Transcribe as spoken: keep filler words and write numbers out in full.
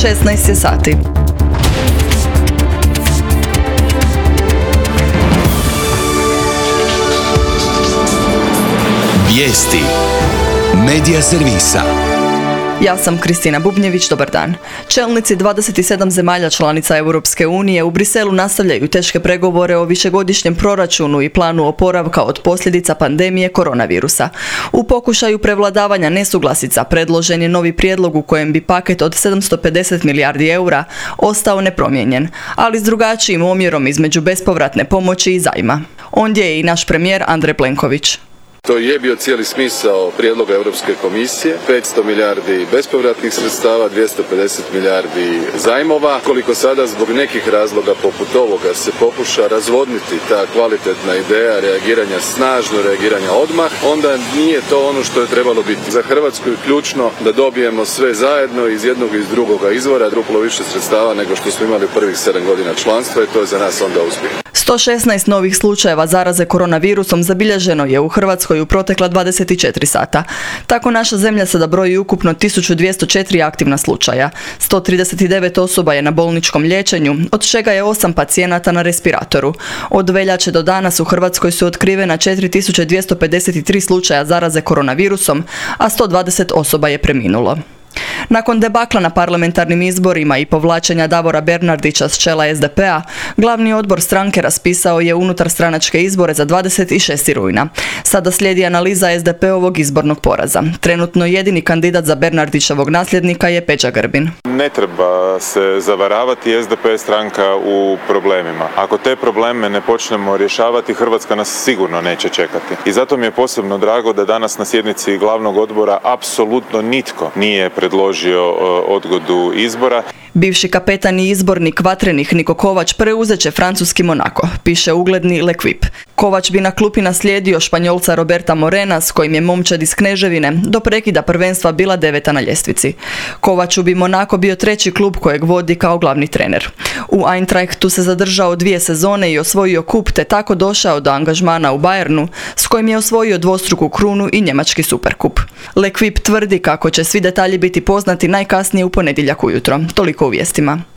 šesnaest je sati. Vijesti Medija servisa. Ja sam Kristina Bubnjević, dobar dan. Čelnici dvadeset sedam zemalja članica Europske unije u Briselu nastavljaju teške pregovore o višegodišnjem proračunu i planu oporavka od posljedica pandemije koronavirusa. U pokušaju prevladavanja nesuglasica predložen je novi prijedlog u kojem bi paket od sedamsto pedeset milijardi eura ostao nepromijenjen, ali s drugačijim omjerom između bespovratne pomoći i zajma. Ondje je i naš premijer Andrej Plenković. To je bio cijeli smisao prijedloga Europske komisije, petsto milijardi bespovratnih sredstava, dvjesto pedeset milijardi zajmova. Koliko sada zbog nekih razloga poput ovoga se pokuša razvodniti ta kvalitetna ideja reagiranja, snažno reagiranja odmah, onda nije to ono što je trebalo biti. Za Hrvatsku je ključno da dobijemo sve zajedno iz jednog i iz drugoga izvora, duplo više sredstava nego što smo imali prvih sedam godina članstva i to je za nas onda uspjeh. sto šesnaest novih slučajeva zaraze koronavirusom zabilježeno je u Hrvatskoj u protekla dvadeset četiri sata. Tako naša zemlja sada broji ukupno tisuću dvjesto četiri aktivna slučaja. sto trideset devet osoba je na bolničkom liječenju, od čega je osam pacijenata na respiratoru. Od veljače do danas u Hrvatskoj su otkrivena četiri tisuće dvjesto pedeset tri slučaja zaraze koronavirusom, a sto dvadeset osoba je preminulo. Nakon debakla na parlamentarnim izborima i povlačenja Davora Bernardića s čela es de pea, glavni odbor stranke raspisao je unutarstranačke izbore za dvadeset šestog rujna. Sada slijedi analiza es de peovog izbornog poraza. Trenutno jedini kandidat za Bernardićevog nasljednika je Peđa Grbin. Ne treba se zavaravati, es de pe je stranka u problemima. Ako te probleme ne počnemo rješavati, Hrvatska nas sigurno neće čekati. I zato mi je posebno drago da danas na sjednici glavnog odbora apsolutno nitko nije predložio odgodu izbora. Bivši kapetan i izbornik vatrenih Niko Kovač preuzet će francuski Monako, piše ugledni L'Equipe. Kovač bi na klupi naslijedio Španjolca Roberta Morena, s kojim je momčad iz Kneževine do prekida prvenstva bila deveta na ljestvici. Kovaču bi Monako bio treći klub kojeg vodi kao glavni trener. U Eintrachtu se zadržao dvije sezone i osvojio kup, te tako došao do angažmana u Bayernu, s kojim je osvojio dvostruku krunu i njemački superkup. L'Equipe tvrdi kako će svi detalji biti poznati najkasnije u ponedjeljak ujutro. Toliko u vijestima.